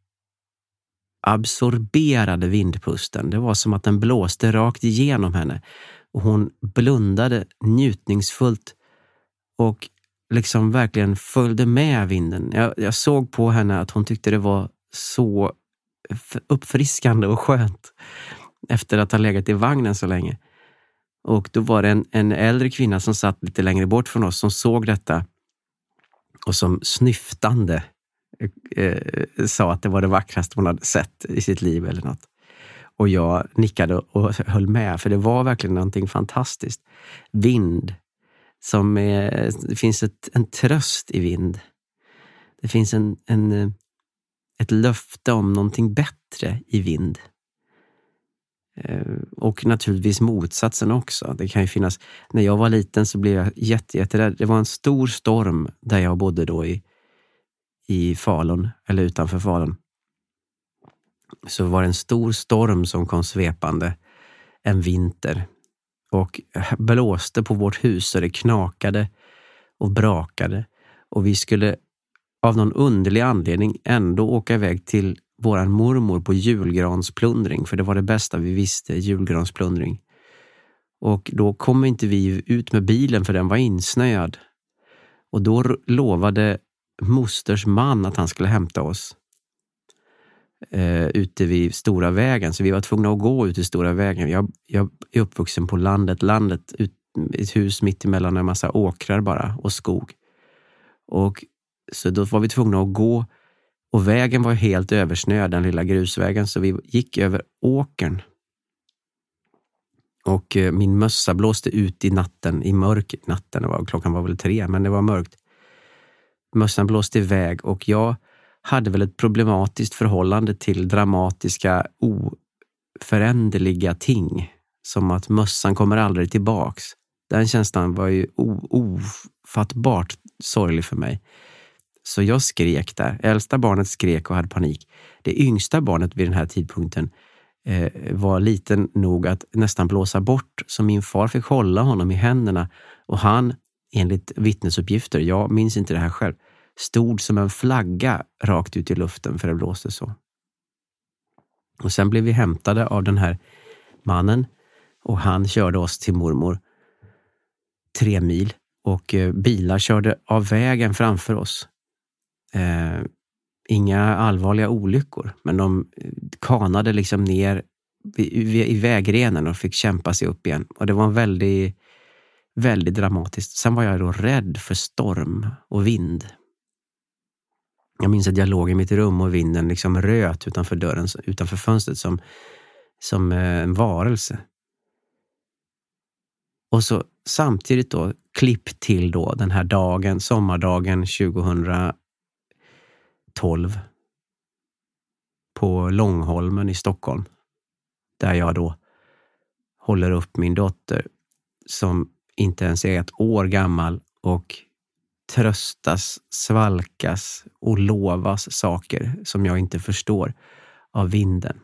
absorberade vindpusten. Det var som att den blåste rakt igenom henne, och hon blundade njutningsfullt och liksom verkligen följde med vinden. Jag såg på henne att hon tyckte det var så uppfriskande och skönt efter att ha legat i vagnen så länge. Och då var det en äldre kvinna som satt lite längre bort från oss som såg detta, och som snyftande sa att det var det vackraste hon hade sett i sitt liv eller något. Och jag nickade och höll med, för det var verkligen någonting fantastiskt. Vind, det finns en tröst i vind. Det finns ett löfte om någonting bättre i vind. Och naturligtvis motsatsen också. Det kan ju finnas, när jag var liten så blev jag jätterädd. Det var en stor storm där jag bodde då i Falun, eller utanför Falun. Så var det en stor storm som kom svepande en vinter och blåste på vårt hus och det knakade och brakade. Och vi skulle av någon underlig anledning ändå åka iväg till våran mormor på julgransplundring, för det var det bästa vi visste, julgransplundring. Och då kom inte vi ut med bilen för den var insnöad. Och då lovade mosters man att han skulle hämta oss ute vid stora vägen, så vi var tvungna att gå ut i stora vägen. Jag är uppvuxen på landet, ett hus mitt emellan en massa åkrar bara och skog. Och så då var vi tvungna att gå, och vägen var helt översnöad, den lilla grusvägen, så vi gick över åkern. Och min mössa blåste ut i natten, i mörk natten, klockan var väl 3, men det var mörkt. Mössan blåste iväg och jag hade väl ett problematiskt förhållande till dramatiska, oföränderliga ting. Som att mössan kommer aldrig tillbaks. Den känslan var ju ofattbart sorglig för mig. Så jag skrek där. Äldsta barnet skrek och hade panik. Det yngsta barnet vid den här tidpunkten var liten nog att nästan blåsa bort. Så min far fick hålla honom i händerna. Och han, enligt vittnesuppgifter, jag minns inte det här själv, stod som en flagga rakt ut i luften för det blåste så. Och sen blev vi hämtade av den här mannen och han körde oss till mormor 3 mil och bilar körde av vägen framför oss. Inga allvarliga olyckor, men de kanade liksom ner i vägrenen och fick kämpa sig upp igen. Och det var väldigt, väldigt dramatiskt. Sen var jag då rädd för storm och vind. Jag minns att jag låg i mitt rum och vinden liksom röt utanför dörren, utanför fönstret som en varelse. Och så samtidigt då klipp till då den här dagen, sommardagen 2012 på Långholmen i Stockholm. Där jag då håller upp min dotter som inte ens är 1 år gammal och tröstas, svalkas och lovas saker som jag inte förstår av vinden.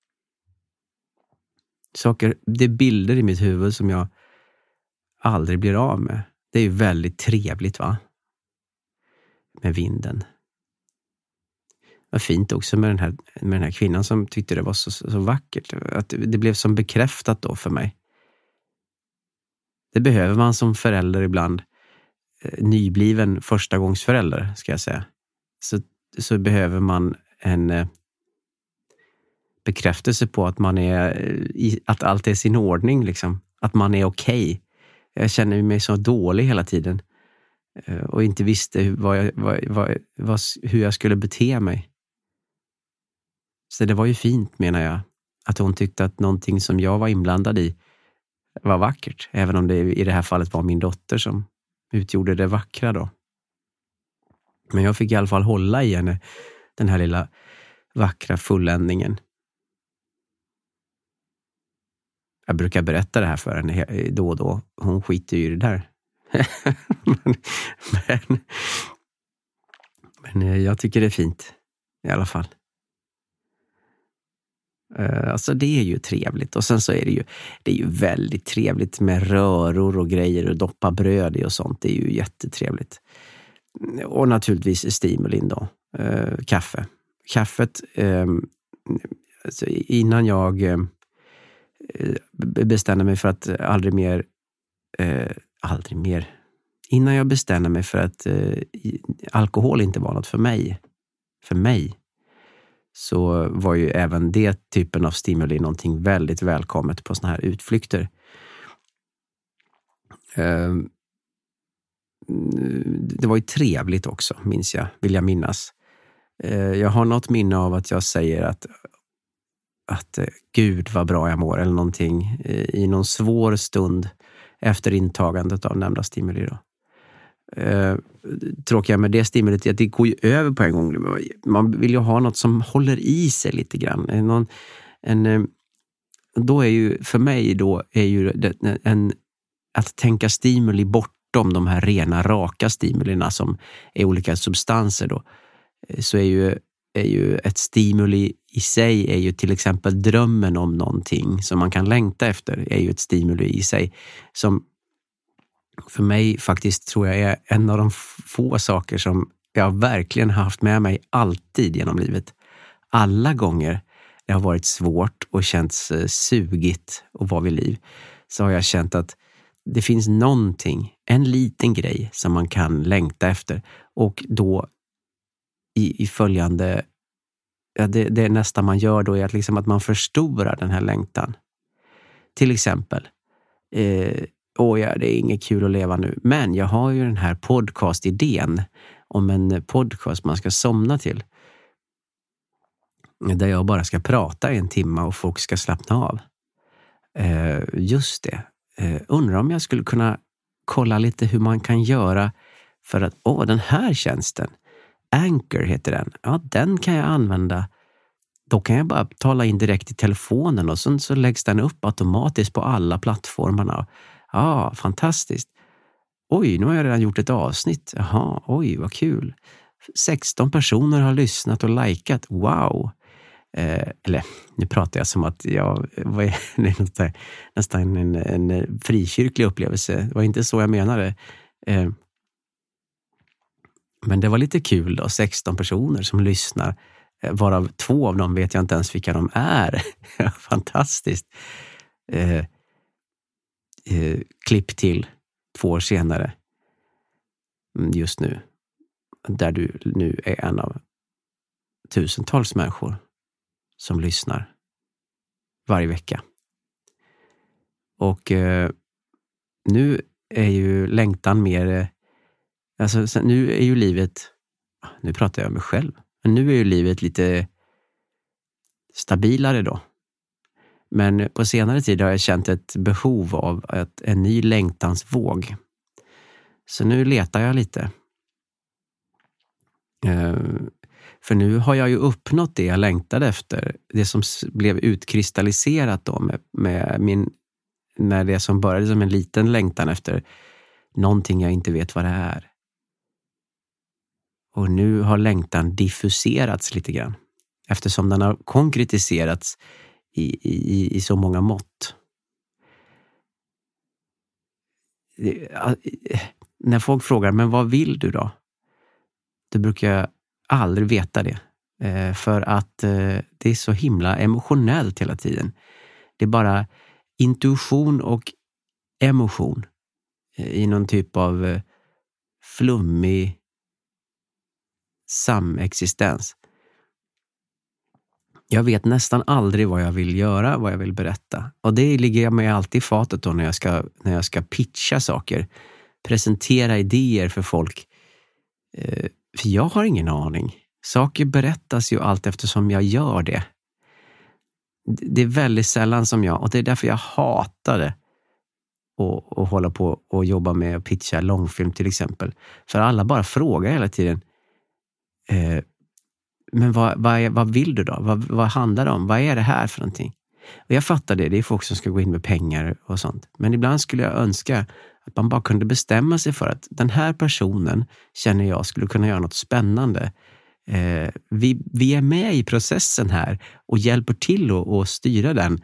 Det är bilder i mitt huvud som jag aldrig blir av med. Det är ju väldigt trevligt, va? Med vinden. Det var fint också med den här kvinnan som tyckte det var så vackert. Att det blev som bekräftat då för mig. Det behöver man som förälder ibland. Nybliven förstagångsförälder, ska jag säga. Så behöver man en bekräftelse på att man att allt är i sin ordning liksom. Att man är okej. Jag känner mig så dålig hela tiden. Och inte visste hur jag skulle bete mig. Så det var ju fint, menar jag. Att hon tyckte att någonting som jag var inblandad i var vackert. Även om det i det här fallet var min dotter som utgjorde det vackra då. Men jag fick i alla fall hålla i henne, den här lilla vackra fulländningen. Jag brukar berätta det här för henne då och då. Hon skiter ju i det där. men jag tycker det är fint i alla fall. Alltså det är ju trevligt. Och sen så är det är ju väldigt trevligt med röror och grejer och doppa bröd i och sånt. Det är ju jättetrevligt. Och naturligtvis stimulin då. Kaffe. Kaffet, alltså innan jag bestämde mig för att aldrig mer, innan jag bestämde mig för att alkohol inte var något för mig, så var ju även det typen av stimuli någonting väldigt välkommet på såna här utflykter. Det var ju trevligt också, vill jag minnas. Jag har något minne av att jag säger att Gud vad bra jag mår eller någonting i någon svår stund efter intagandet av nämnda stimuli då. Tråkiga med det stimulit är att det går ju över på en gång. Man vill ju ha något som håller i sig lite grann. Då är ju, för mig då, är ju att tänka stimuli bortom de här rena, raka stimulierna som är olika substanser då. Så är ju ett stimuli i sig är ju till exempel drömmen om någonting som man kan längta efter är ju ett stimuli i sig som för mig faktiskt tror jag är en av de få saker som jag verkligen har haft med mig alltid genom livet. Alla gånger det har varit svårt och känts sugigt att vara vid liv så har jag känt att det finns någonting, en liten grej som man kan längta efter och då i följande det nästa man gör då är att, liksom att man förstorar den här längtan. Till exempel det är inget kul att leva nu. Men jag har ju den här podcast-idén om en podcast man ska somna till. Där jag bara ska prata i 1 timme och folk ska slappna av. Just det. Undrar om jag skulle kunna kolla lite hur man kan göra för att, den här tjänsten, Anchor heter den. Ja, den kan jag använda. Då kan jag bara tala in direkt i telefonen och så läggs den upp automatiskt på alla plattformarna. Ja, fantastiskt. Oj, nu har jag redan gjort ett avsnitt. Jaha, oj, vad kul. 16 personer har lyssnat och likat. Wow. Eller, nu pratar jag som att det är nästan en frikyrklig upplevelse. Det var inte så jag menade. Men det var lite kul då. 16 personer som lyssnar. Varav 2 av dem vet jag inte ens vilka de är. Fantastiskt. Klipp till 2 år senare. Just nu. Där du nu är en av tusentals människor som lyssnar varje vecka. Och nu är ju längtan mer... Alltså nu är ju livet... Nu pratar jag om mig själv. Men nu är ju livet lite stabilare då. Men på senare tid har jag känt ett behov av en ny längtansvåg. Så nu letar jag lite. För nu har jag ju uppnått det jag längtade efter. Det som blev utkristalliserat då när det som började som en liten längtan efter någonting jag inte vet vad det är. Och nu har längtan diffuserats lite grann. Eftersom den har konkretiserats i så många mått. När folk frågar, men vad vill du då? Då brukar jag aldrig veta det. För att det är så himla emotionellt hela tiden. Det är bara intuition och emotion i någon typ av flummig samexistens. Jag vet nästan aldrig vad jag vill göra, vad jag vill berätta. Och det ligger jag mig alltid i fatet då när jag ska pitcha saker. Presentera idéer för folk. För jag har ingen aning. Saker berättas ju allt eftersom jag gör det. Det är väldigt sällan som och det är därför jag hatade att hålla på och jobba med att pitcha långfilm till exempel. För alla bara frågar hela tiden. Men vad vill du då? Vad handlar det om? Vad är det här för någonting? Och jag fattar det. Det är folk som ska gå in med pengar och sånt. Men ibland skulle jag önska att man bara kunde bestämma sig för att den här personen känner jag skulle kunna göra något spännande. Vi är med i processen här och hjälper till att styra den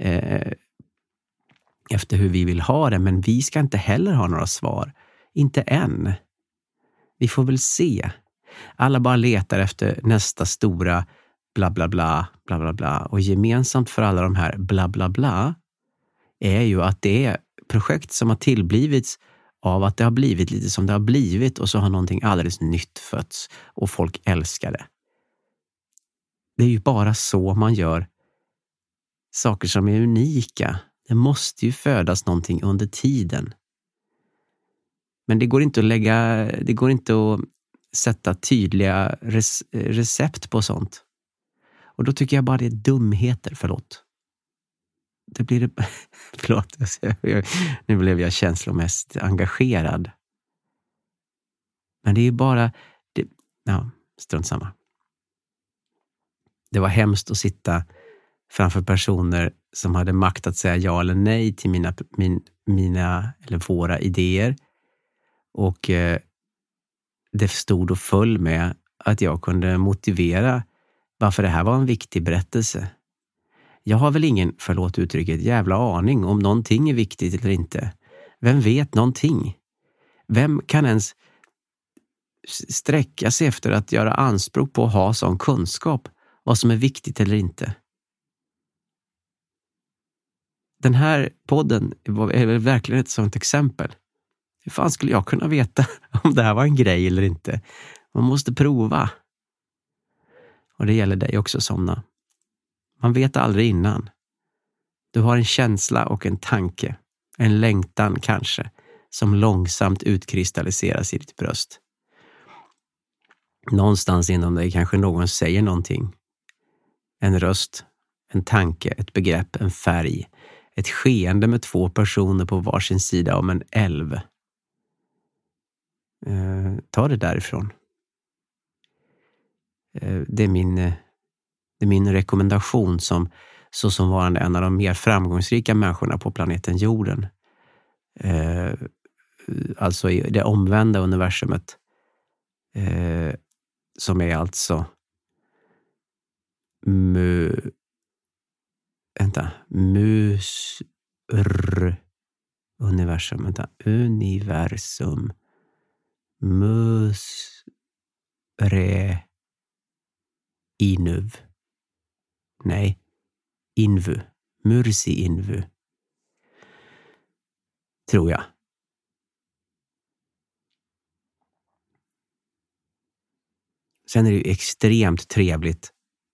efter hur vi vill ha det. Men vi ska inte heller ha några svar. Inte än. Vi får väl se. Alla bara letar efter nästa stora bla bla bla, bla bla bla. Och gemensamt för alla de här bla bla bla är ju att det är projekt som har tillblivits av att det har blivit lite som det har blivit och så har någonting alldeles nytt fötts och folk älskar det. Det är ju bara så man gör saker som är unika. Det måste ju födas någonting under tiden. Men det går inte att sätta tydliga recept på sånt. Och då tycker jag bara det är dumheter, förlåt. Det blir det, förlåt, nu blev jag känslomässigt engagerad. Men det är ju bara, strunt samma. Det var hemskt att sitta framför personer som hade makt att säga ja eller nej till mina eller våra idéer. Och det stod och föll med att jag kunde motivera varför det här var en viktig berättelse. Jag har väl ingen, förlåt uttrycket, jävla aning om någonting är viktigt eller inte. Vem vet någonting? Vem kan ens sträcka sig efter att göra anspråk på att ha sån kunskap vad som är viktigt eller inte? Den här podden är verkligen ett sånt exempel. Hur fan skulle jag kunna veta om det här var en grej eller inte? Man måste prova. Och det gäller dig också, Somna. Man vet aldrig innan. Du har en känsla och en tanke. En längtan kanske. Som långsamt utkristalliseras i ditt bröst. Någonstans inom dig kanske någon säger någonting. En röst. En tanke. Ett begrepp. En färg. Ett skeende med 2 personer på varsin sida om en älv. Ta det därifrån. Det är min rekommendation som varande en av de mer framgångsrika människorna på planeten jorden. Alltså i det omvända universumet. Som är alltså universum. Inuv. Nej, Invu. Mursi Invu. Tror jag. Sen är det ju extremt trevligt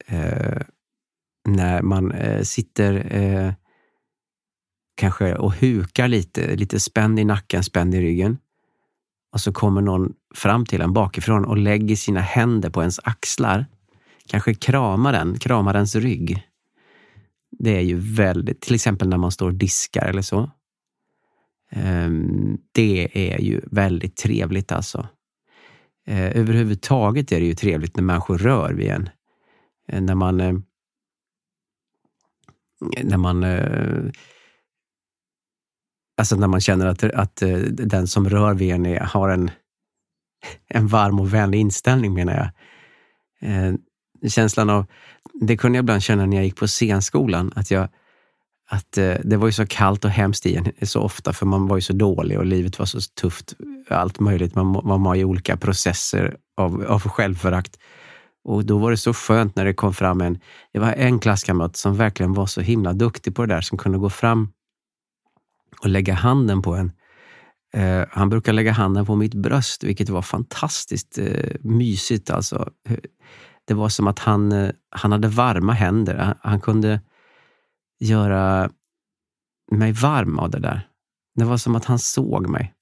när man sitter kanske och hukar lite spänd i nacken, spänd i ryggen. Och så kommer någon fram till en bakifrån och lägger sina händer på ens axlar. Kanske kramar ens rygg. Det är ju väldigt, till exempel när man står och diskar eller så. Det är ju väldigt trevligt alltså. Överhuvudtaget är det ju trevligt när människor rör vid en. När man känner att den som rör vid en har en varm och vänlig inställning, menar jag. Känslan av, det kunde jag ibland känna när jag gick på scenskolan, att det var ju så kallt och hemskt i en så ofta, för man var ju så dålig och livet var så tufft, allt möjligt, man var i olika processer av självförakt. Och då var det så skönt när det kom fram det var en klasskamrat som verkligen var så himla duktig på det där, som kunde gå fram och lägga handen på en. Han brukar lägga handen på mitt bröst, vilket var fantastiskt mysigt alltså. Det var som att han hade varma händer. Han kunde göra mig varm av det där. Det var som att han såg mig.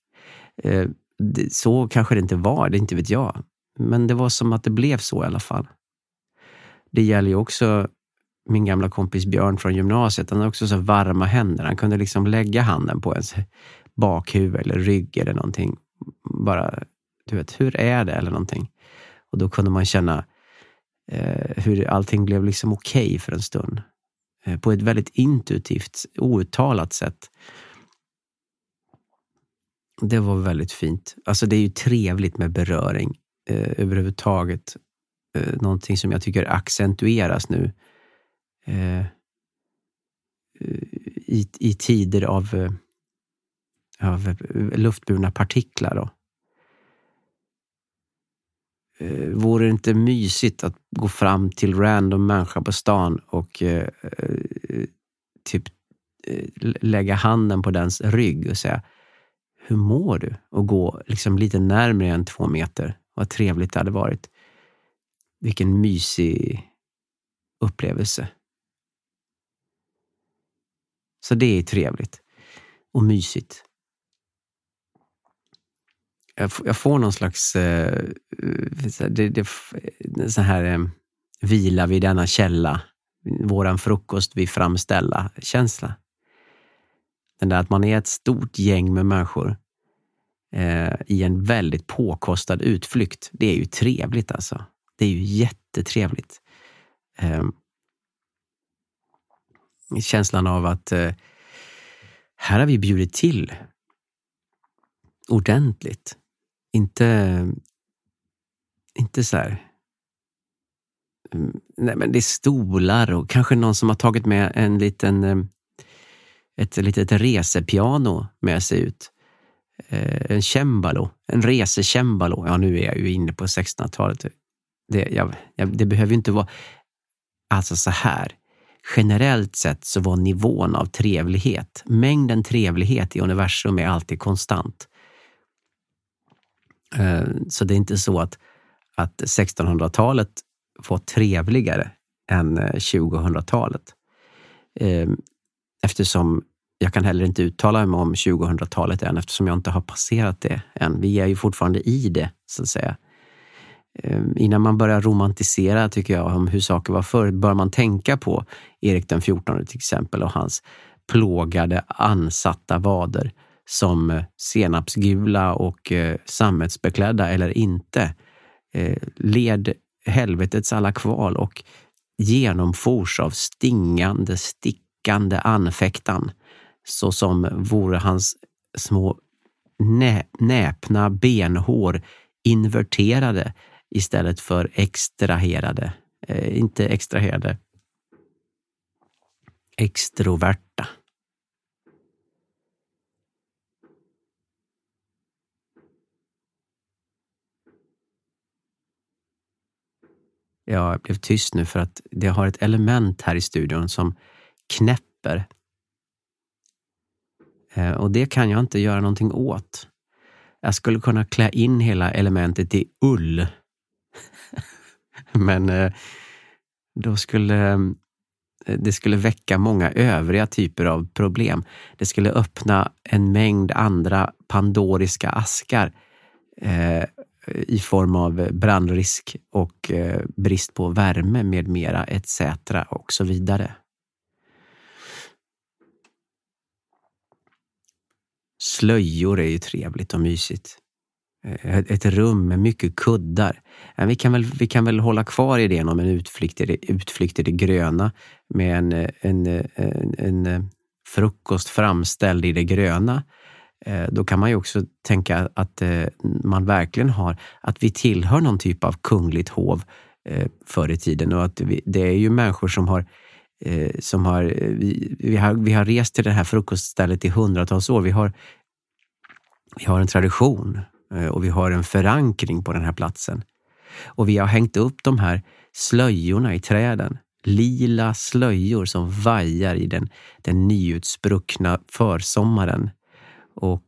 Så kanske det inte var, det inte vet jag. Men det var som att det blev så i alla fall. Det gäller ju också min gamla kompis Björn från gymnasiet. Han hade också så varma händer. Han kunde liksom lägga handen på ens bakhuvud eller rygg eller någonting. Bara, du vet, hur är det eller någonting. Och då kunde man känna hur allting blev liksom okej för en stund. På ett väldigt intuitivt, outtalat sätt. Det var väldigt fint. Alltså det är ju trevligt med beröring överhuvudtaget. Någonting som jag tycker accentueras nu i tider av luftburna partiklar då. Vore det inte mysigt att gå fram till random människa på stan och lägga handen på dens rygg och säga, hur mår du? Och gå liksom lite närmare än 2 meter. Vad trevligt det hade varit. Vilken mysig upplevelse. Så det är trevligt och mysigt. jag får någon slags så här vila vid denna källa, våran frukost vi framställa känsla. Den där att man är ett stort gäng med människor i en väldigt påkostad utflykt. Det är ju trevligt alltså. Det är ju jättetrevligt. Känslan av att här har vi bjudit till ordentligt. Inte så här. Nej, men det är stolar och kanske någon som har tagit med ett litet resepiano med sig ut. En cembalo, en resecembalo. Ja, nu är jag ju inne på 1600-talet. Det behöver ju inte vara alltså så här. Generellt sett så var nivån av trevlighet, mängden trevlighet i universum är alltid konstant. Så det är inte så att 1600-talet var trevligare än 2000-talet. Eftersom jag kan heller inte uttala mig om 2000-talet än, eftersom jag inte har passerat det än. Vi är ju fortfarande i det, så att säga. Innan man börjar romantisera, tycker jag, om hur saker var förr, bör man tänka på Erik den 14 till exempel och hans plågade, ansatta vader som senapsgula och sammetsbeklädda eller inte led helvetets alla kval och genomfors av stingande, stickande anfäktan, så som vore hans små näpna benhår inverterade istället för extraherade. Inte extraherade. Extroverta. Jag blev tyst nu för att det har ett element här i studion som knäpper. Och det kan jag inte göra någonting åt. Jag skulle kunna klä in hela elementet i ull. Men då skulle det skulle väcka många övriga typer av problem. Det skulle öppna en mängd andra pandoriska askar i form av brandrisk och brist på värme med mera etc. och så vidare. Slöjor är ju trevligt och mysigt. Ett rum med mycket kuddar. Vi kan väl hålla kvar idén om en utflykt i det gröna med en frukost framställd i det gröna. Då kan man ju också tänka att man verkligen att vi tillhör någon typ av kungligt hov förr i tiden, och att det är ju människor som vi har rest till det här frukoststället i hundratals år. Vi har en tradition och vi har en förankring på den här platsen. Och vi har hängt upp de här slöjorna i träden. Lila slöjor som vajar i den nyutspruckna försommaren. Och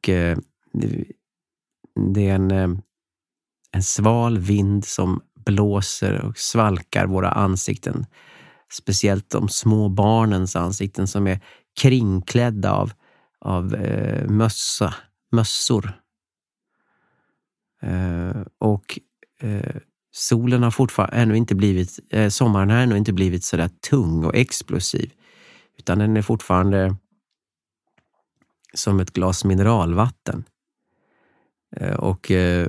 det är en sval vind som blåser och svalkar våra ansikten. Speciellt de små barnens ansikten som är kringklädda av mössor. Och solen har fortfarande sommaren har ännu inte blivit så där tung och explosiv, utan den är fortfarande som ett glas mineralvatten. Och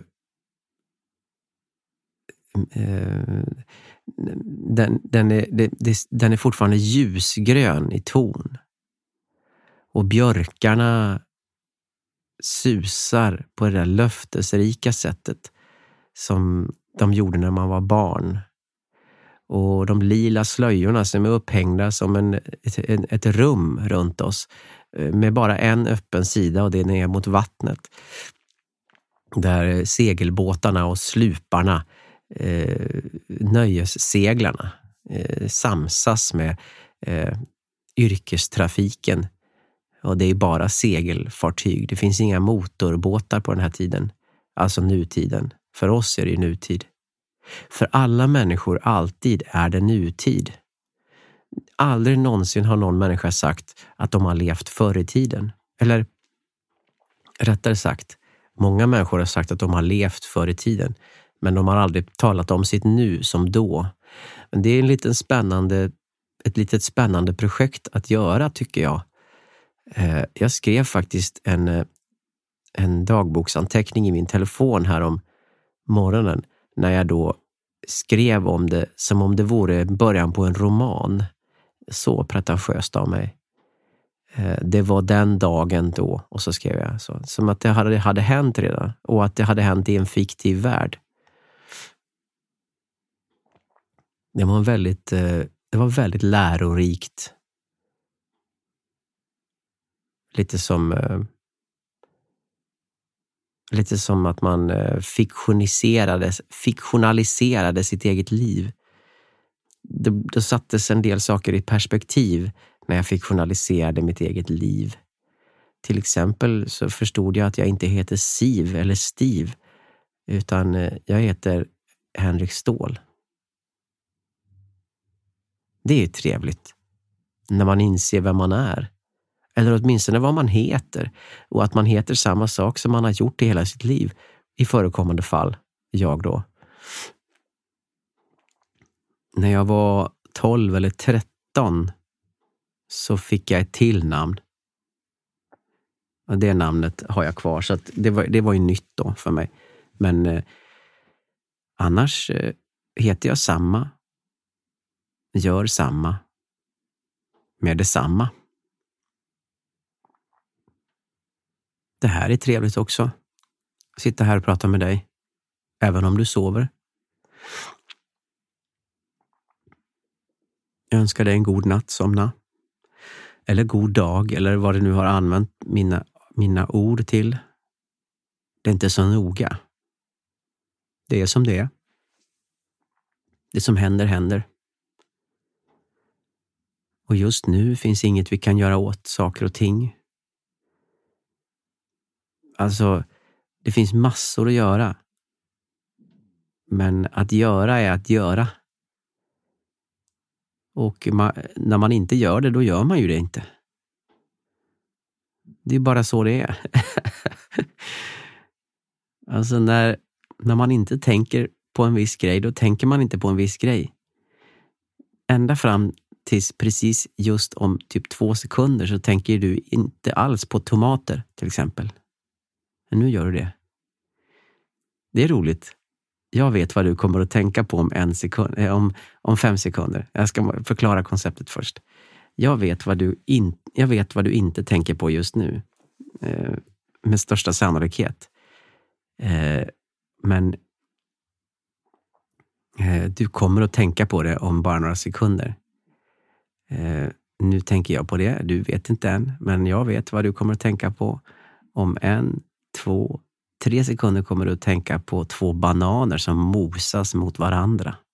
den är fortfarande ljusgrön i ton. Och björkarna susar på det där löftesrika sättet som de gjorde när man var barn. Och de lila slöjorna som är upphängda som ett rum runt oss med bara en öppen sida, och det är ner mot vattnet. Där segelbåtarna och sluparna, nöjesseglarna, samsas med yrkestrafiken. Och det är bara segelfartyg. Det finns inga motorbåtar på den här tiden. Alltså nutiden. För oss är det nutid. För alla människor alltid är det nutid. Aldrig någonsin har någon människa sagt att de har levt förr i tiden. Eller rättare sagt, Många människor har sagt att de har levt förr i tiden, men de har aldrig talat om sitt nu som då. Men det är ett litet spännande projekt att göra, tycker jag. Jag skrev faktiskt en dagboksanteckning i min telefon här om morgonen, när jag då skrev om det som om det vore början på en roman. Så pretentiöst av mig. Det var den dagen då, och så skrev jag så. Som att det hade hänt redan, och att det hade hänt i en fiktiv värld. Det var väldigt lärorikt. Lite som att man fiktionaliserade sitt eget liv. Det sattes en del saker i perspektiv när jag fiktionaliserade mitt eget liv. Till exempel så förstod jag att jag inte heter Siv eller Steve, utan jag heter Henrik Ståhl. Det är trevligt när man inser vem man är. Eller åtminstone vad man heter. Och att man heter samma sak som man har gjort i hela sitt liv. I förekommande fall, jag då. När jag var 12 eller 13 så fick jag ett till namn. Och det namnet har jag kvar, så att det var ju nytt då för mig. Men annars heter jag samma. Gör samma. Med detsamma. Det här är trevligt också. Sitta här och prata med dig. Även om du sover. Jag önskar dig en god natt, somna. Eller god dag, eller vad du nu har använt mina ord till. Det är inte så noga. Det är som det är. Det som händer, händer. Och just nu finns inget vi kan göra åt saker och ting. Alltså, det finns massor att göra. Men att göra är att göra. Och när man inte gör det, då gör man ju det inte. Det är bara så det är. Alltså när man inte tänker på en viss grej, då tänker man inte på en viss grej. Ända fram tills precis just om typ 2 sekunder så tänker du inte alls på tomater till exempel. Men nu gör du det. Det är roligt. Jag vet vad du kommer att tänka på om 1 sekund, om 5 sekunder. Jag ska förklara konceptet först. Jag vet vad du inte tänker på just nu. Med största sannolikhet. Men du kommer att tänka på det om bara några sekunder. Nu tänker jag på det. Du vet inte än. Men jag vet vad du kommer att tänka på. Om 1, 2, 3 sekunder kommer du att tänka på 2 bananer som mosas mot varandra.